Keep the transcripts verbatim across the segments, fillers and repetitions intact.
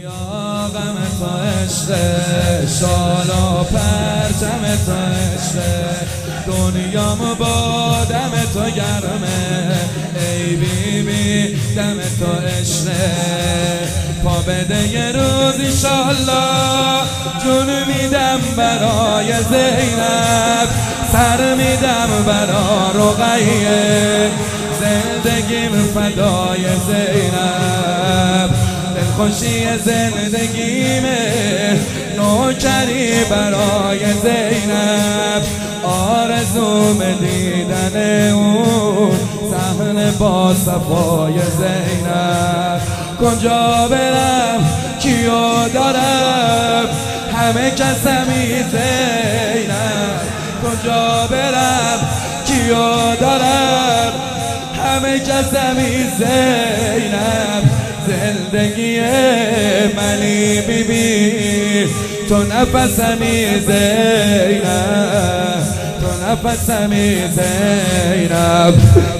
دنیا غم تو عشقه، شال و پرچم تو عشقه، دنیام با دم تو گرمه، ای بی بی دم تو عشقه. پا بده یه روز ایشالله، جون میدم برای زینب، سر میدم برای رقیه، زندگیم فدای زینب. دلخوشی زندگیمه، نوکری برای زینب، آرزوم دیدن اون صحنه با صفای زینب. کجا برم کیو دارم، همه کسمی زینب. کجا برم کیو دارم، همه کسمی زینب. زندگی منی بی بی، تو نفسمی زینب، تو نفسمی زینب.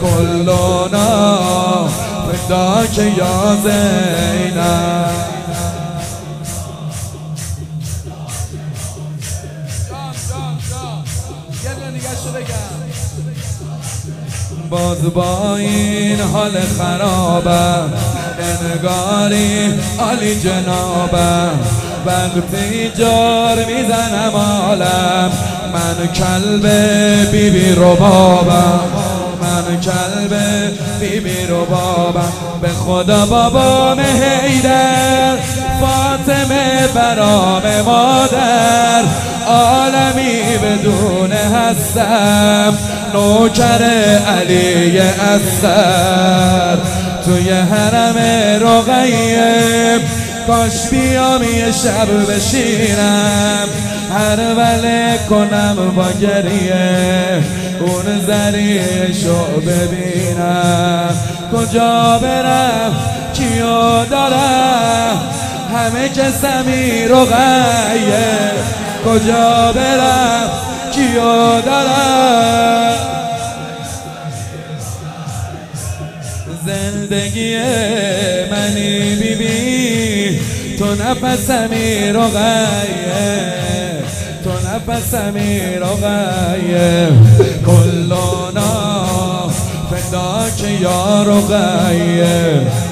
کلونا فداک یا زینب. باز با این حال خرابم، انگاری عالی جنابم، وقتی جار میزنم عالم. من کلب بی بی ربابم، من کلب بی بی ربابم. به خدا بابام حیدر، فاطمه برام مادر، عالمی بدون هستم، نوکر علی اصغر. توی حرم رقیه کاش بیام یه شب بشینم، هر وله کنم با گریه، اون زریشو ببینم. کجا برم کیو دارم، همه کسمی رقیه. کجا برم کیو دارم، زندگی منی بی بی، تو نفسمی رقیه، تو نفسمی رقیه. کلونا فداک یا رقیه.